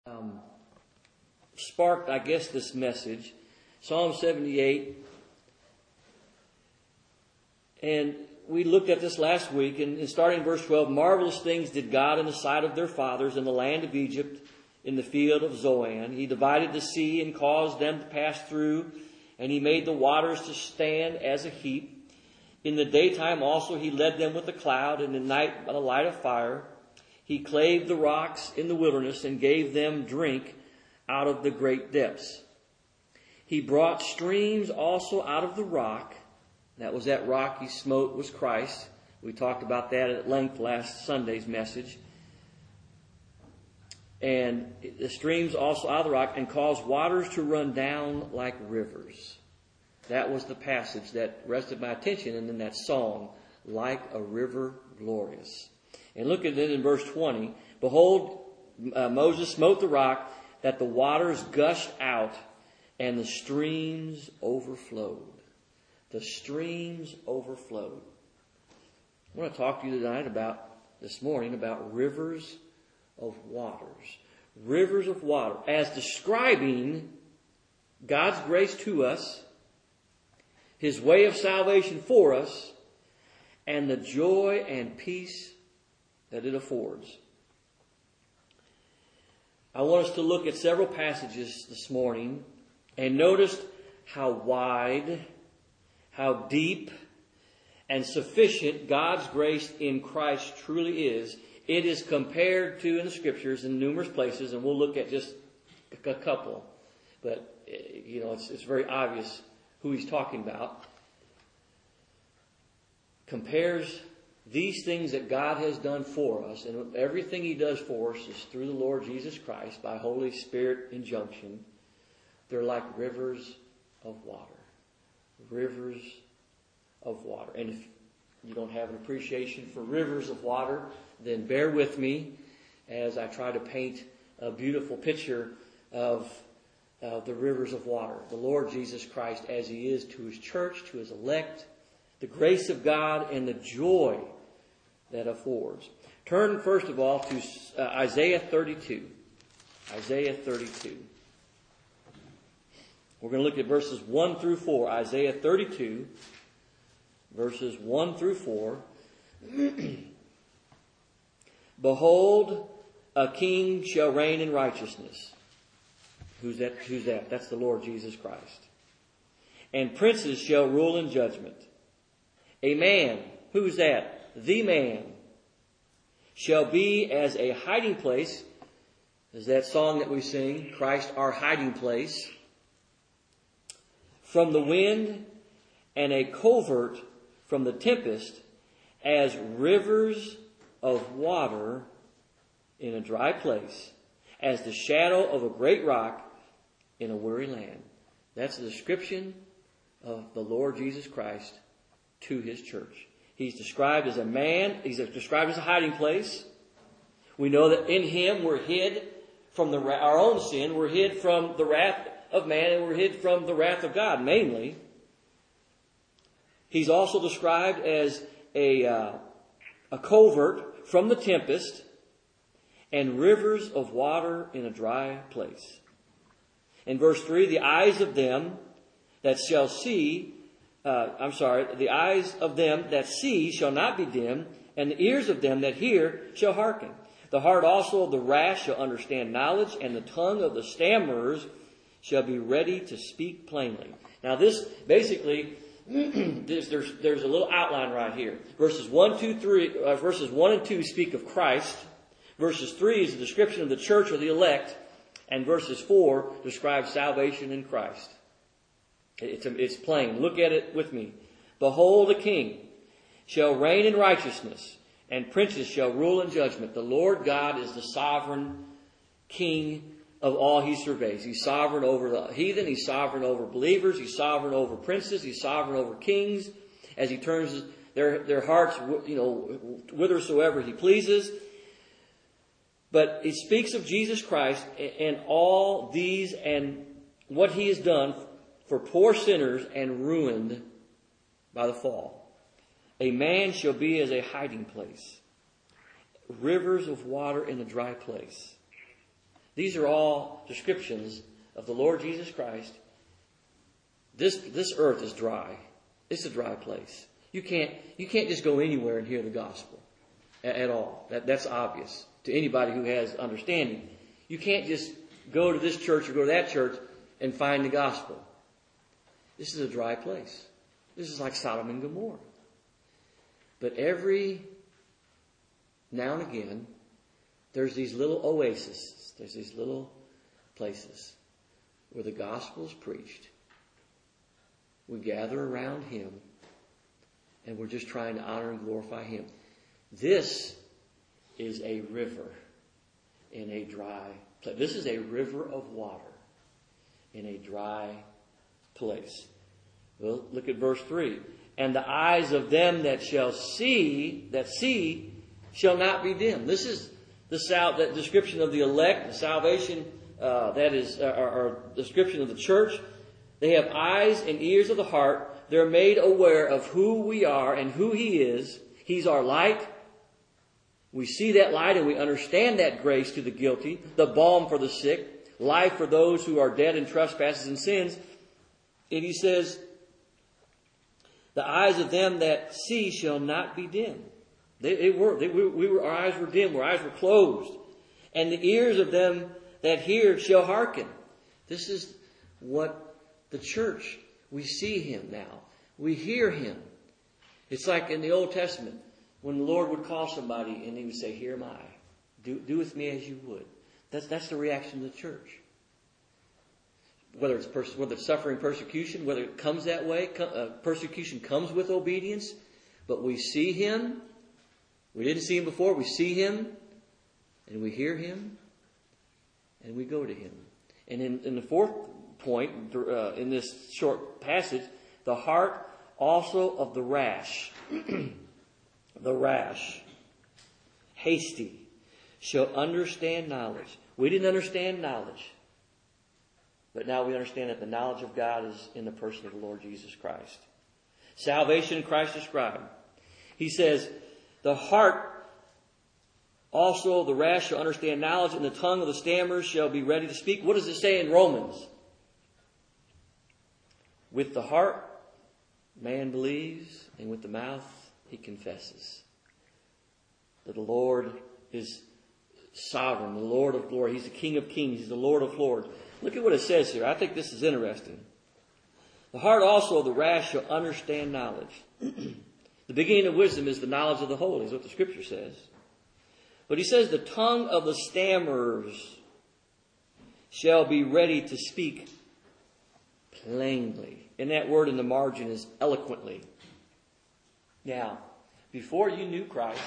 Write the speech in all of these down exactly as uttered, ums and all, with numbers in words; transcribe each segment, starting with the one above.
um, sparked, I guess, this message. Psalm seventy-eight. And we looked at this last week, and, and starting in verse twelve, marvelous things did God in the sight of their fathers in the land of Egypt, in the field of Zoan. He divided the sea and caused them to pass through, and he made the waters to stand as a heap. In the daytime also he led them with a cloud, and in the night by the light of fire. He clave the rocks in the wilderness and gave them drink out of the great depths. He brought streams also out of the rock. That was that rock he smote was Christ. We talked about that at length last Sunday's message. And the streams also out of the rock, and caused waters to run down like rivers. That was the passage that rested my attention, and in that song, like a river glorious. And look at it in verse twenty. Behold, uh, Moses smote the rock, that the waters gushed out, and the streams overflowed. The streams overflowed. I want to talk to you tonight about, this morning, about rivers of waters. Rivers of water. As describing God's grace to us, His way of salvation for us, and the joy and peace that it affords. I want us to look at several passages this morning and notice how wide, how deep, and sufficient God's grace in Christ truly is. It is compared to in the Scriptures in numerous places, and we'll look at just a couple. But, you know, it's, it's very obvious who he's talking about. Compares these things that God has done for us, and everything he does for us is through the Lord Jesus Christ by Holy Spirit injunction. They're like rivers of water. Rivers of water. And if you don't have an appreciation for rivers of water, then bear with me as I try to paint a beautiful picture of uh, the rivers of water. The Lord Jesus Christ as he is to his church, to his elect, the grace of God and the joy that affords. Turn first of all to uh, Isaiah thirty-two. Isaiah thirty-two. We're going to look at verses one through four. Isaiah thirty-two, verses one through four. Behold, a king shall reign in righteousness. Who's that? Who's that? That's the Lord Jesus Christ. And princes shall rule in judgment. A man, who's that? The man shall be as a hiding place. Is that song that we sing, Christ our hiding place, from the wind, and a covert from the tempest, as rivers of water in a dry place, as the shadow of a great rock in a weary land. That's the description of the Lord Jesus Christ to his church. He's described as a man. He's described as a hiding place. We know that in him we're hid from the, our own sin. We're hid from the wrath of man, and we're hid from the wrath of God, mainly. He's also described as a, uh, a covert from the tempest, and rivers of water in a dry place. In verse three, the eyes of them that shall see, uh, I'm sorry, the eyes of them that see shall not be dim, and the ears of them that hear shall hearken. The heart also of the rash shall understand knowledge, and the tongue of the stammerers shall be ready to speak plainly. Now this, basically, there's, there's, there's a little outline right here. Verses one, two, three, uh, verses one and two speak of Christ. Verses three is a description of the church or the elect. And verses four describes salvation in Christ. It's, it's plain. Look at it with me. Behold, a king shall reign in righteousness, and princes shall rule in judgment. The Lord God is the sovereign king of all he surveys. He's sovereign over the heathen. He's sovereign over believers. He's sovereign over princes. He's sovereign over kings as he turns their, their hearts, you know, whithersoever he pleases. But it speaks of Jesus Christ and all these and what he has done for poor sinners and ruined by the fall. A man shall be as a hiding place, rivers of water in a dry place. These are all descriptions of the Lord Jesus Christ. This, this earth is dry. It's a dry place. You can't, you can't just go anywhere and hear the gospel at, at all. That, that's obvious to anybody who has understanding. You can't just go to this church or go to that church and find the gospel. This is a dry place. This is like Sodom and Gomorrah. But every now and again, there's these little oases. There's these little places where the gospel is preached. We gather around Him, and we're just trying to honor and glorify Him. This is a river in a dry place. This is a river of water in a dry place. Well, look at verse three. And the eyes of them that shall see, that see, shall not be dim. This is the sal- that description of the elect, the salvation, uh, that is, uh, or, or description of the church. They have eyes and ears of the heart. They're made aware of who we are and who He is. He's our light. We see that light and we understand that grace to the guilty, the balm for the sick, life for those who are dead in trespasses and sins. And He says, the eyes of them that see shall not be dim. They, they were, they, we, we were, our eyes were dim, our eyes were closed. And the ears of them that hear shall hearken. This is what the church, we see Him now. We hear Him. It's like in the Old Testament, when the Lord would call somebody and He would say, here am I. Do, do with me as you would. That's, that's the reaction of the church. Whether it's, pers- whether it's suffering persecution, whether it comes that way, co- uh, persecution comes with obedience, but we see Him. We didn't see Him before. We see Him, and we hear Him, and we go to Him. And in, in the fourth point, uh, in this short passage, the heart also of the rash, the rash, hasty, shall understand knowledge. We didn't understand knowledge. But now we understand that the knowledge of God is in the person of the Lord Jesus Christ. Salvation in Christ described. He says, the heart also of the rash shall understand knowledge, and the tongue of the stammers shall be ready to speak. What does it say in Romans? With the heart, man believes, and with the mouth, he confesses that the Lord is sovereign, the Lord of glory. He's the King of kings. He's the Lord of lords. Look at what it says here. I think this is interesting. The heart also of the rash shall understand knowledge. The beginning of wisdom is the knowledge of the holy, is what the Scripture says. But he says the tongue of the stammerers shall be ready to speak plainly. And that word in the margin is eloquently. Now, before you knew Christ,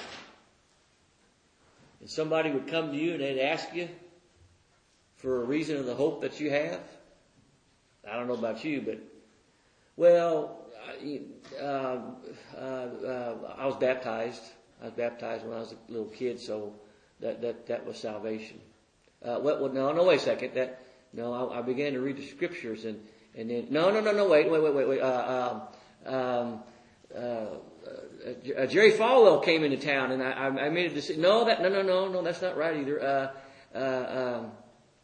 and somebody would come to you and they'd ask you for a reason of the hope that you have, I don't know about you, but, well, uh, uh, uh, I was baptized. I was baptized when I was a little kid, so that that, that was salvation. Uh, well, well, no, no, wait a second. That no, I, I began to read the Scriptures, and, and then no, no, no, no, wait, wait, wait, wait, wait. Uh, um, um, uh, uh, Jerry Falwell came into town, and I, I made a decision. No, that no, no, no, no, that's not right either. Uh, uh, um,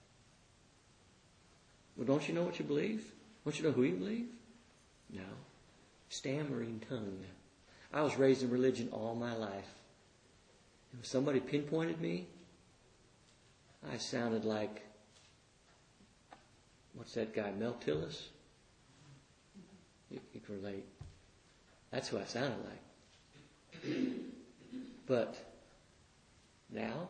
well, don't you know what you believe? Don't you know who you believe? No. Stammering tongue. I was raised in religion all my life. If somebody pinpointed me, I sounded like, what's that guy, Mel Tillis? You, you can relate. That's who I sounded like. But now,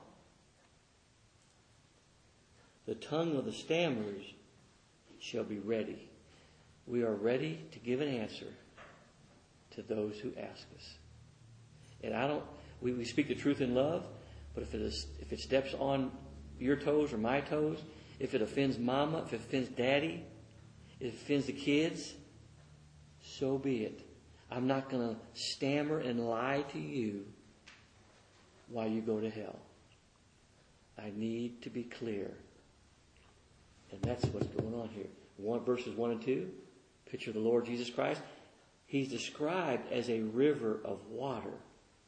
the tongue of the stammerers shall be ready. We are ready to give an answer to those who ask us. And I don't, we, we speak the truth in love, but if it is, if it steps on your toes or my toes, if it offends mama, if it offends daddy, if it offends the kids, so be it. I'm not going to stammer and lie to you while you go to hell. I need to be clear. And that's what's going on here. One, verses one and two, picture of the Lord Jesus Christ. He's described as a river of water.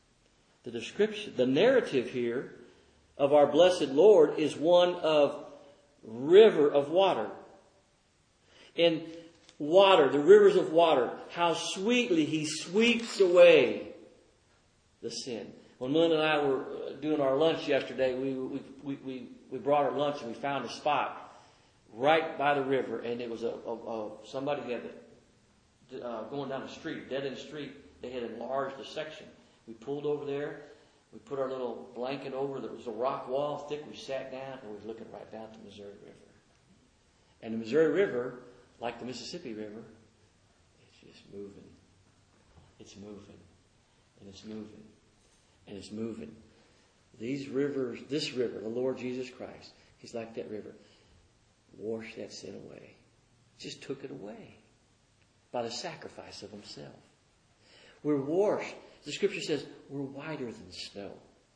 The description, the narrative here of our blessed Lord is one of river of water. And water, the rivers of water, how sweetly He sweeps away the sin. When Melinda and I were doing our lunch yesterday, we, we, we, we, we brought our lunch and we found a spot right by the river. And it was a, a, a somebody had uh, going down the street, dead end street. They had enlarged the section. We pulled over there. We put our little blanket over. There was a rock wall thick. We sat down and we were looking right down to the Missouri River. And the Missouri River, like the Mississippi River, it's just moving. It's moving. And it's moving. And it's moving. These rivers, this river, the Lord Jesus Christ, He's like that river. Washed that sin away. Just took it away by the sacrifice of Himself. We're washed. The Scripture says we're whiter than snow.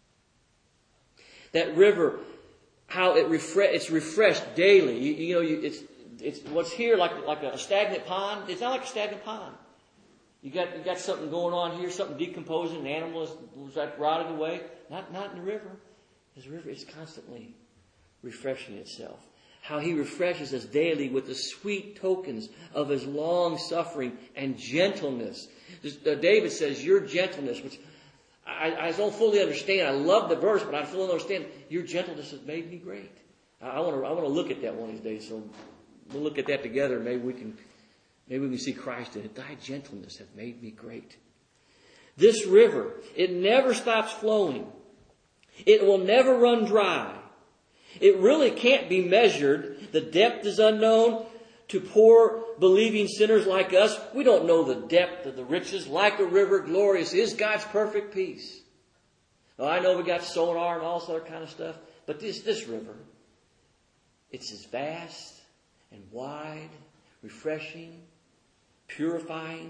That river, how it refresh, it's refreshed daily. You, you know, you, it's it's what's here like like a stagnant pond. It's not like a stagnant pond. You got you got something going on here, something decomposing, an animal is, is like rotting away. Not not in the river. This river is constantly refreshing itself. How He refreshes us daily with the sweet tokens of His long suffering and gentleness. David says, your gentleness, which I, I don't fully understand. I love the verse, but I fully don't understand. Your gentleness has made me great. I, I want to I want to look at that one of these days. So we'll look at that together. Maybe we can maybe we can see Christ in it. Thy gentleness hath made me great. This river, it never stops flowing. It will never run dry. It really can't be measured. The depth is unknown. To poor believing sinners like us, we don't know the depth of the riches. Like a river, glorious is God's perfect peace. Well, I know we got sonar and all this other kind of stuff, but this this river, it's as vast and wide, refreshing, purifying.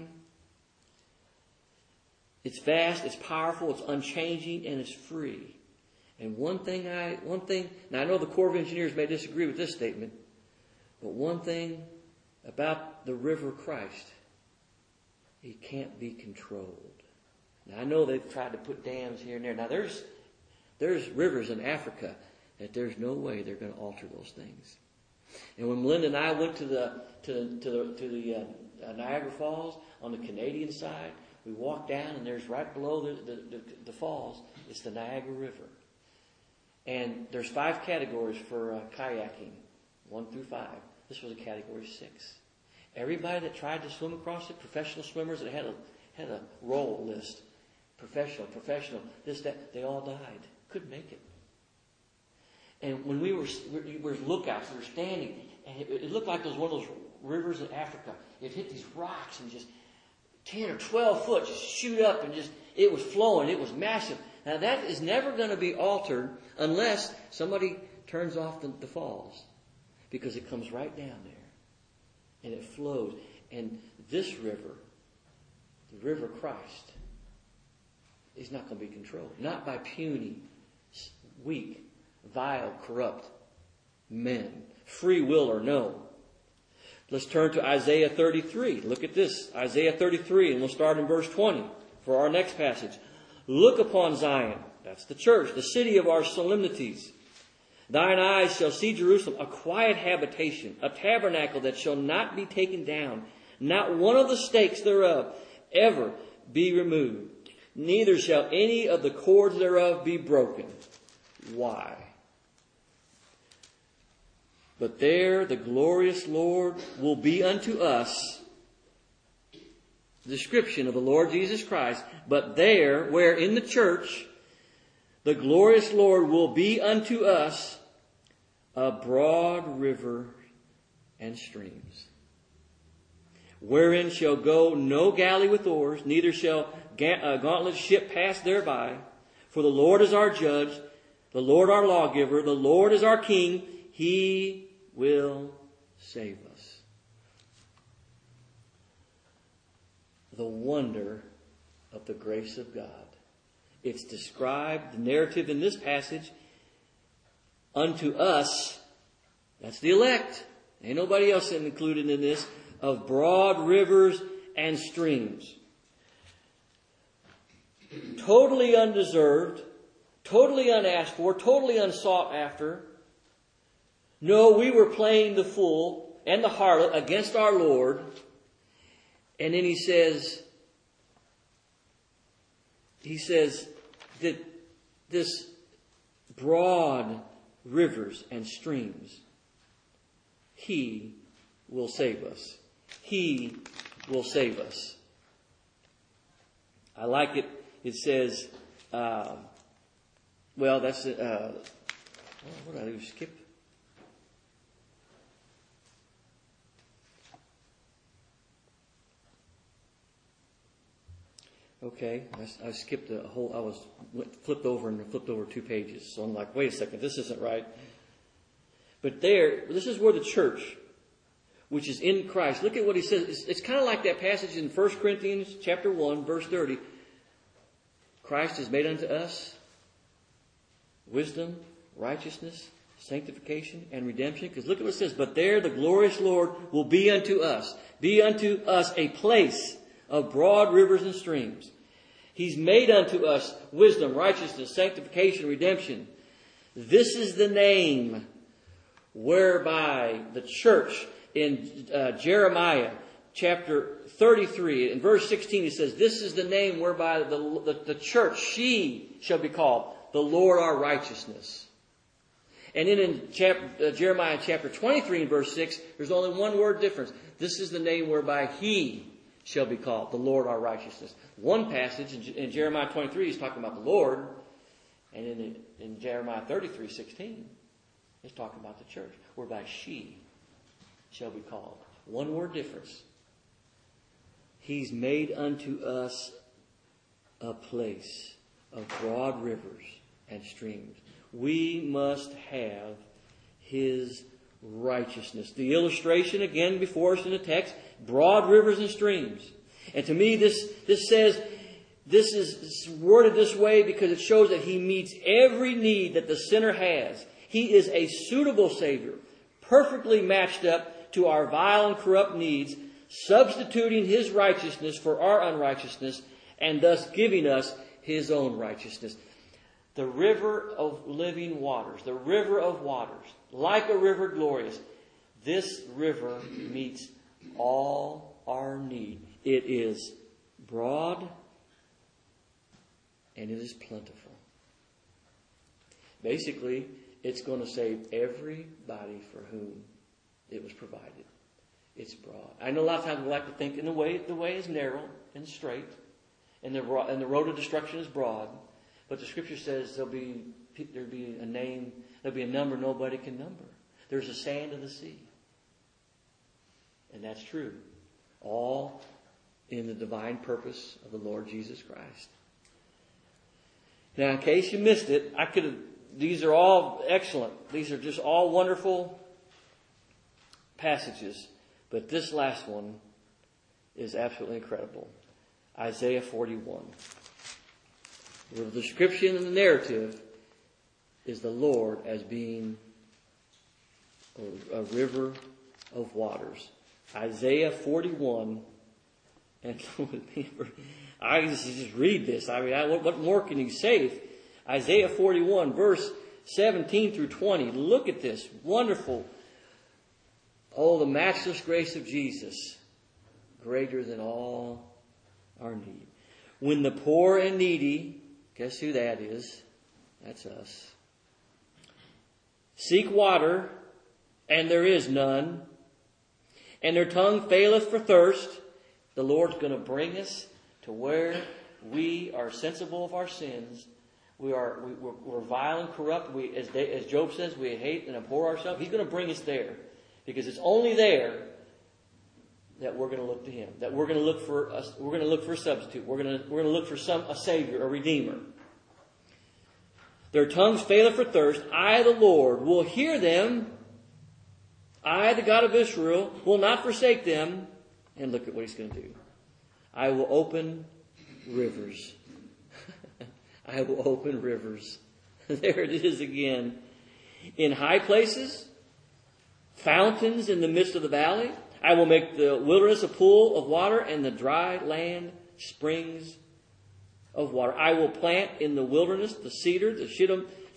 It's vast, it's powerful, it's unchanging, and it's free. And one thing I, one thing, now I know the Corps of Engineers may disagree with this statement, but one thing about the river Christ, He can't be controlled. Now I know they've tried to put dams here and there. Now there's, there's rivers in Africa that there's no way they're going to alter those things. And when Melinda and I went to the, to, to the, to the uh, Niagara Falls on the Canadian side, we walked down and there's right below the, the, the, the falls, it's the Niagara River. And there's five categories for uh, kayaking. One through five. This was a category six. Everybody that tried to swim across it, professional swimmers that had a had a roll list, professional, professional, this, that, they all died. Couldn't make it. And when we were we were lookouts, we were standing, and it, it looked like it was one of those rivers in Africa. It hit these rocks and just ten or twelve foot just shoot up and just it was flowing. It was massive. Now that is never going to be altered unless somebody turns off the, the falls. Because it comes right down there. And it flows. And this river, the river Christ, is not going to be controlled. Not by puny, weak, vile, corrupt men. Free will or no. Let's turn to Isaiah thirty-three. Look at this. Isaiah thirty-three, and we'll start in verse twenty for our next passage. Look upon Zion. That's the church, the city of our solemnities. Thine eyes shall see Jerusalem, a quiet habitation, a tabernacle that shall not be taken down, not one of the stakes thereof ever be removed, neither shall any of the cords thereof be broken. Why? But there the glorious Lord will be unto us, the description of the Lord Jesus Christ, but there, where in the church, the glorious Lord will be unto us a broad river and streams, wherein shall go no galley with oars, neither shall a gauntlet ship pass thereby. For the Lord is our judge, the Lord our lawgiver, the Lord is our king. He will save us. The wonder of the grace of God. It's described, the narrative in this passage, unto us, that's the elect, ain't nobody else included in this, of broad rivers and streams. Totally undeserved, totally unasked for, totally unsought after, No, we were playing the fool and the harlot against our Lord. And then he says, he says that this broad rivers and streams, He will save us. He will save us. I like it. It says, uh, well, that's, uh, what did I do? Skip? Okay, I, I skipped a whole, I was flipped over and flipped over two pages. So I'm like, wait a second, this isn't right. But there, this is where the church, which is in Christ, look at what he says. It's, it's kind of like that passage in First Corinthians chapter one, verse thirty. Christ is made unto us wisdom, righteousness, sanctification, and redemption. Because look at what it says. But there the glorious Lord will be unto us. Be unto us a place of broad rivers and streams. He's made unto us wisdom, righteousness, sanctification, redemption. This is the name whereby the church in uh, Jeremiah chapter thirty-three, in verse sixteen, it says, this is the name whereby the, the, the church, she shall be called the Lord our righteousness. And then in chapter, uh, Jeremiah chapter twenty-three and verse six, there's only one word difference. This is the name whereby He shall be called the Lord our righteousness. One passage in, in Jeremiah twenty-three, he's talking about the Lord. And in, in Jeremiah thirty-three sixteen, he's talking about the church, whereby she shall be called. One word difference. He's made unto us a place of broad rivers and streams. We must have His righteousness. The illustration again before us in the text, broad rivers and streams. And to me this, this says, this is worded this way because it shows that He meets every need that the sinner has. He is a suitable Savior, perfectly matched up to our vile and corrupt needs, substituting His righteousness for our unrighteousness, and thus giving us His own righteousness. The river of living waters, the river of waters, like a river glorious. This river meets all our need. It is broad and it is plentiful. Basically, it's going to save everybody for whom it was provided. It's broad. I know a lot of times we like to think in the way the way is narrow and straight, and the and the road of destruction is broad. But the Scripture says there'll be there'll be a name, there'll be a number nobody can number. There's the sand of the sea, and that's true. All in the divine purpose of the Lord Jesus Christ. Now, in case you missed it, I could have. These are all excellent. These are just all wonderful passages. But this last one is absolutely incredible. Isaiah forty-one. The description and the narrative is the Lord as being a, a river of waters. Isaiah forty-one. And I just, just read this. I mean, I, what, what more can you say? Isaiah forty-one, verse seventeen through twenty. Look at this. Wonderful. Oh, the matchless grace of Jesus, greater than all our need. When the poor and needy, guess who that is? That's us. Seek water, and there is none, and their tongue faileth for thirst. The Lord's going to bring us to where we are sensible of our sins. We are we, we're, we're vile and corrupt. We, as, they, as Job says, we hate and abhor ourselves. He's going to bring us there. Because it's only there that we're going to look to Him. That we're going to look for us. We're going to look for a substitute. We're going to we're going to look for some a Savior, a Redeemer. Their tongues faileth for thirst. I, the Lord, will hear them. I, the God of Israel, will not forsake them. And look at what He's going to do. I will open rivers. I will open rivers. There it is again. In high places. Fountains in the midst of the valley. I will make the wilderness a pool of water and the dry land springs of water. I will plant in the wilderness the cedar, the shittim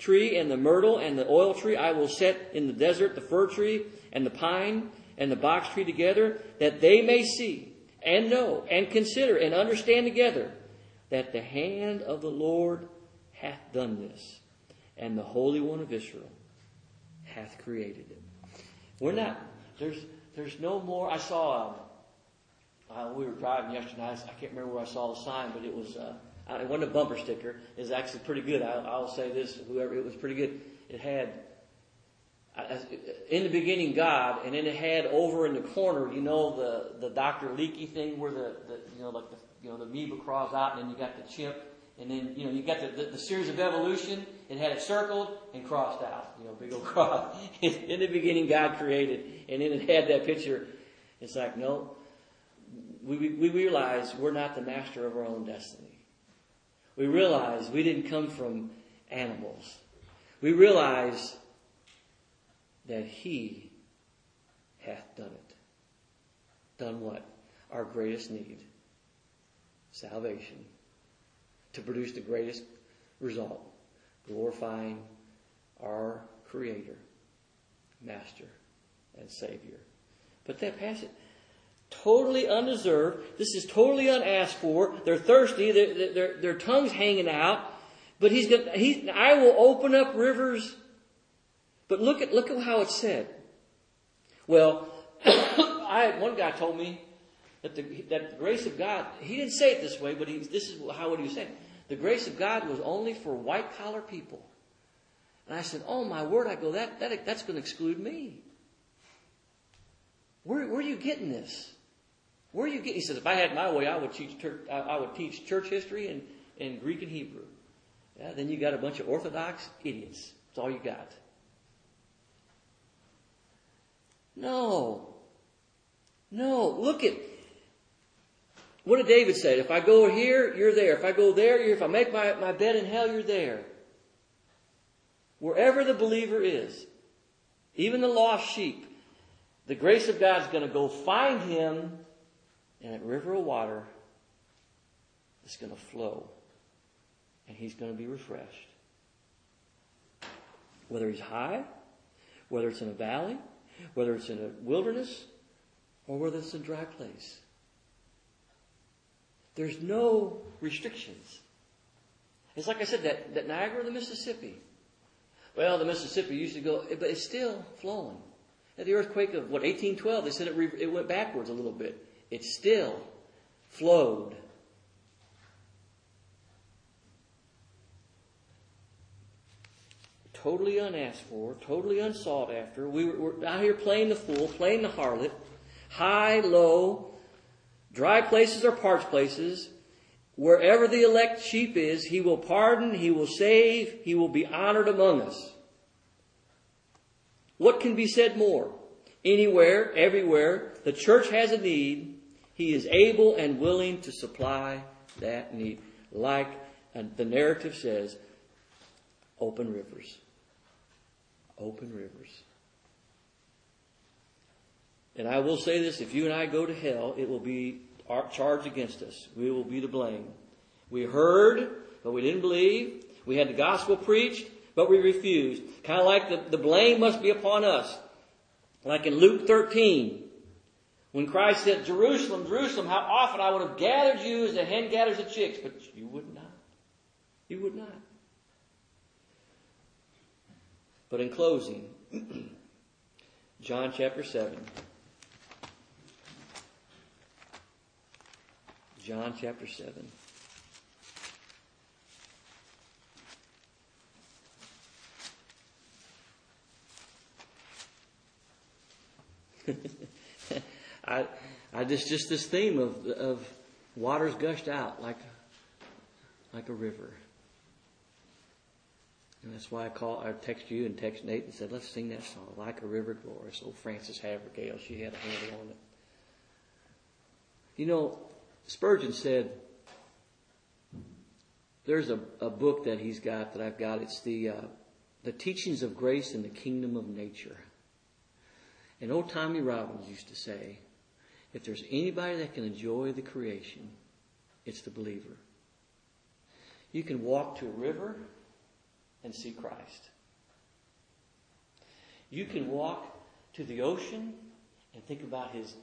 tree and the myrtle and the oil tree I will set in the desert, the fir tree and the pine and the box tree together, that they may see and know and consider and understand together that the hand of the Lord hath done this, and the Holy One of Israel hath created it. We're not, there's there's no more. I saw, uh, uh, we were driving yesterday, I, I can't remember where I saw the sign, but it was, uh, it wasn't a bumper sticker. It was actually pretty good. I, I'll say this, whoever, it was pretty good. It had, uh, in the beginning, God, and then it had over in the corner, you know, the, the Doctor Leakey thing where the, the you know, like the, you know, the amoeba crawls out, and then you got the chimp, and then, you know, you got the, the, the series of evolution. It had it circled and crossed out, you know, big old cross. In the beginning, God created, and then it had that picture. It's like, no, we, we, we realize we're not the master of our own destiny. We realize we didn't come from animals. We realize that He hath done it. Done what? Our greatest need. Salvation. To produce the greatest result. Glorifying our Creator, Master, and Savior. But that passage, totally undeserved. This is totally unasked for. They're thirsty. Their, their, their tongue's hanging out. But he's going. He, I will open up rivers. But look at look at how it's said. Well, I one guy told me that the that the grace of God. He didn't say it this way, but he, this is how what he was saying. The grace of God was only for white collar people. And I said, "Oh my word!" I go, "That that that's going to exclude me." Where where are you getting this? Where are you getting? He says, "If I had my way, I would teach I would teach church history and, and Greek and Hebrew." Yeah, then you got a bunch of Orthodox idiots. That's all you got. No. No. Look at what did David say? If I go here, you're there. If I go there, you're, if I make my, my bed in hell, you're there. Wherever the believer is, even the lost sheep, the grace of God is going to go find him, and that river of water is going to flow. And he's going to be refreshed. Whether he's high, whether it's in a valley, whether it's in a wilderness, or whether it's in a dry place. There's no restrictions. It's like I said, that, that Niagara of the Mississippi. Well, the Mississippi used to go, but it's still flowing. At the earthquake of, what, eighteen twelve, they said it, re, it went backwards a little bit. It still flowed. Totally unasked for, totally unsought after. We were, we're out here playing the fool, playing the harlot. High, low, dry places or parched places. Wherever the elect sheep is, He will pardon, He will save, He will be honored among us. What can be said more? Anywhere, everywhere, the church has a need. He is able and willing to supply that need. Like the narrative says, open rivers. Open rivers. And I will say this, if you and I go to hell, it will be charged against us. We will be to blame. We heard, but we didn't believe. We had the gospel preached, but we refused. Kind of like the, the blame must be upon us. Like in Luke thirteen, when Christ said, Jerusalem, Jerusalem, how often I would have gathered you as a hen gathers the chicks, but you would not. You would not. But in closing, John chapter seven. John chapter seven. I, I just just this theme of of waters gushed out like like a river. And that's why I call, I text you and text Nate and said, let's sing that song, Like a River Glorious. Old Frances Havergale, she had a handle on it. You know, Spurgeon said, there's a, a book that he's got that I've got. It's the uh, the Teachings of Grace in the Kingdom of Nature. And old Tommy Robbins used to say, if there's anybody that can enjoy the creation, it's the believer. You can walk to a river. and see Christ. You can walk to the ocean and think about His,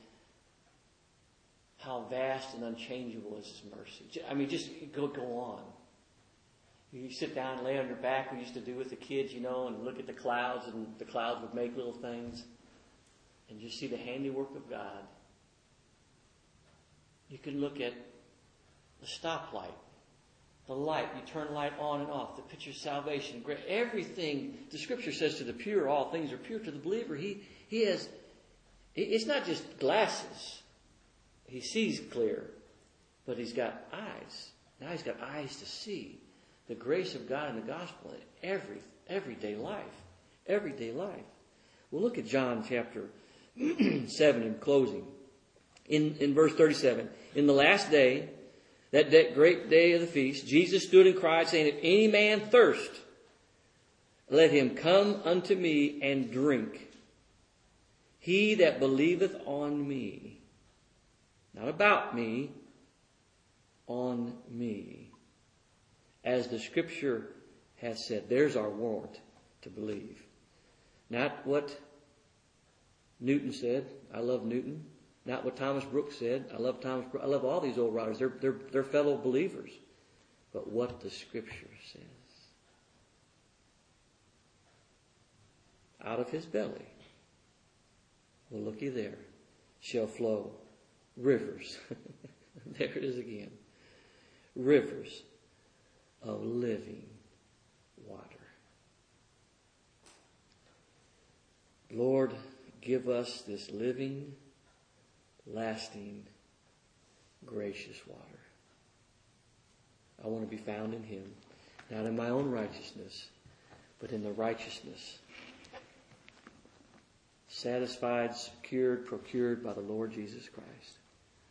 how vast and unchangeable is His mercy. I mean, just go, go on. You sit down and lay on your back, we used to do with the kids, you know, and look at the clouds, and the clouds would make little things. And just see the handiwork of God. You can look at the stoplight, the light. You turn light on and off. The picture of salvation. Everything, the Scripture says to the pure, all things are pure. To the believer, he, he has, it's not just glasses. He sees clear, but he's got eyes. Now he's got eyes to see the grace of God in the gospel in every, everyday life. Everyday life. Well, look at John chapter seven in closing. In, in verse thirty-seven. In the last day, that day, great day of the feast, Jesus stood and cried, saying, if any man thirst, let him come unto me and drink. He that believeth on me, not about me, on me. As the Scripture has said, there's our warrant to believe. Not what Newton said. I love Newton. Not what Thomas Brooks said. I love Thomas Brooks. I love all these old writers. They're, they're, they're fellow believers. But what the Scripture says. Out of his belly, well, looky there, shall flow rivers. There it is again. Rivers of living water. Lord, give us this living, lasting, gracious water. I want to be found in Him, not in my own righteousness, but in the righteousness satisfied, secured, procured by the Lord Jesus Christ.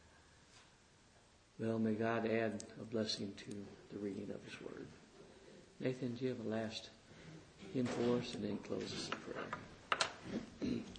Well, may God add a blessing to the reading of His Word. Nathan, do you have a last hymn for us, and then close us in prayer?